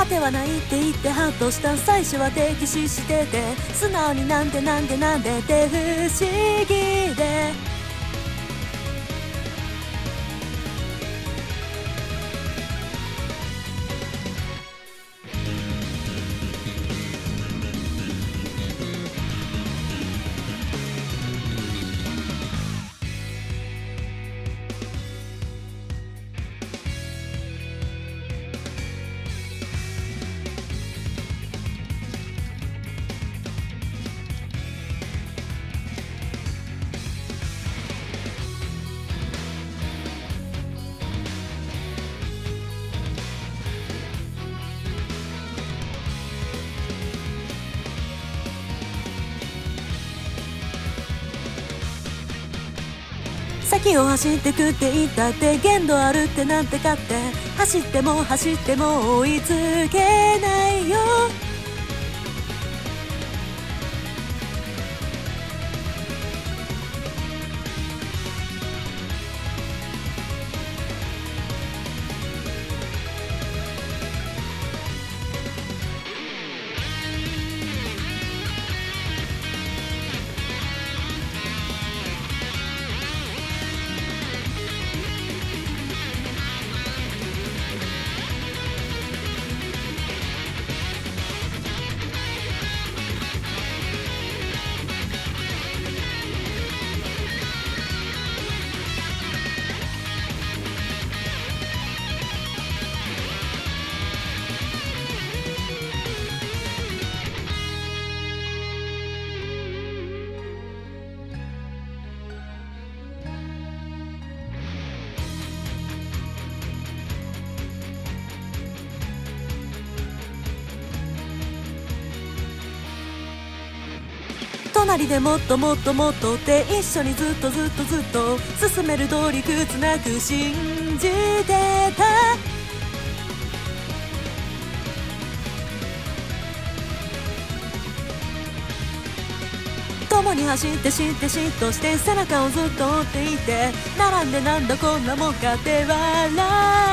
果てはないって言ってハッとした最初は敵視してて素直になんでなんでなんでって不思議で先を走ってくって言ったって限度あるってなんてかって走っても走っても追いつけないよ隣でもっともっともっとって一緒にずっとずっとずっと進めると理屈なく信じてた共に走って知って嫉妬して背中をずっと追っていて並んでなんだこんなもんかって笑